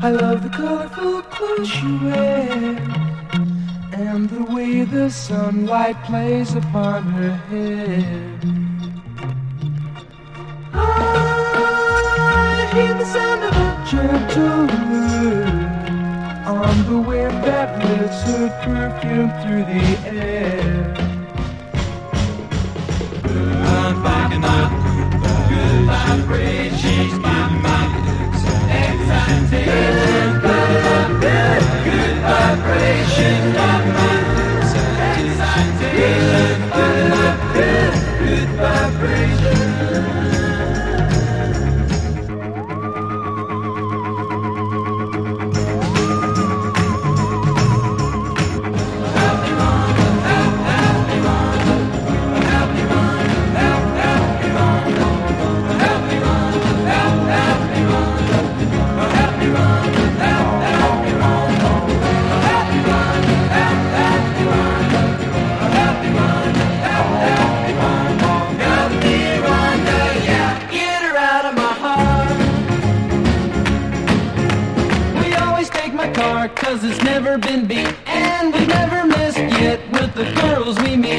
I love the colorful clothes she wears and the way the sunlight plays upon her hair. I hear the sound of a gentle wind on the wind that lifts her perfume through the air. I'm picking up good vibrations, getting my excitation. Good vibration, getting my excitation. Good vibration. Cause it's never been beat, and we've never missed yet with the girls we meet.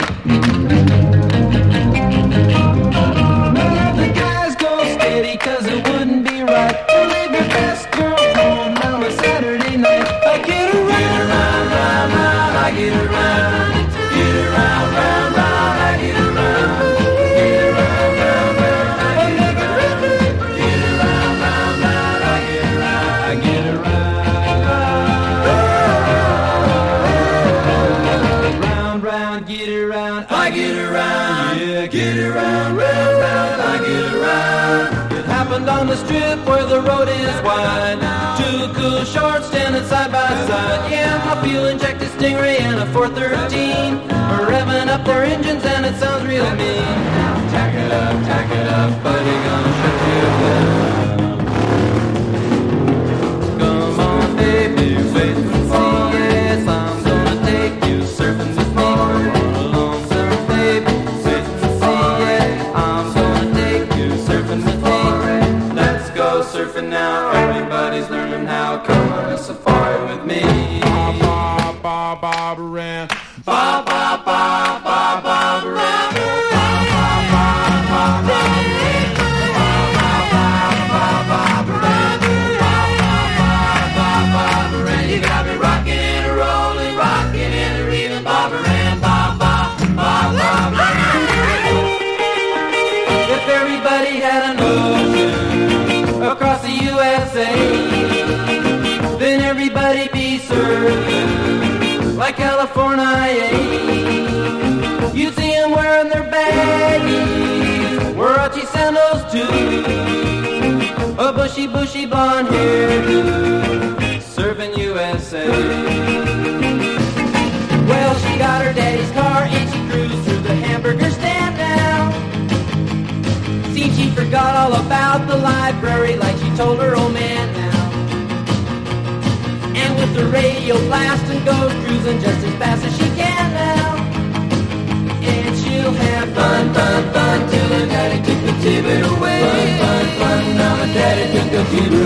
None of the guys go steady, cause it wouldn't be right to leave your best girl home on a Saturday night. I get around, round, round, round, I get around, get around, round, round, I get around, get around, round, round, I get around, get around, round, round, I get around, I get around. Get around, I get around, yeah, get around, round, round, I get around. It happened on the strip where the road is wide. Two cool shorts standing side by side. Yeah, my fuel-injected Stingray and a 413 are revving up their engines and it sounds real mean. Tack it up, buddy, gonna shut you down. Come on, baby, wait and see, yes, I'm gonna take you surfing with me. Surfing now, everybody's learning how. Come on a safari with me. Ba ba ba ba ran. Ba ba ba ba ba ran. You got me rocking and a rolling, rocking and a reeling, Barbara Ann, ba ba ba ba ran. If everybody had an ocean across the USA, then everybody be served like California. You'd see them wearing their baggies, Warachi sandals too, a bushy blonde hairdo, serving USA. Well, she got her daddy's car and she cruised through the hamburger stand now. See, she forgot all about the library like she told her old man now. And with the radio blasting goes cruising just as fast as she can now. And she'll have fun, fun, fun till her daddy took the T-bird away. Fun, fun, fun, now my daddy took the T-bird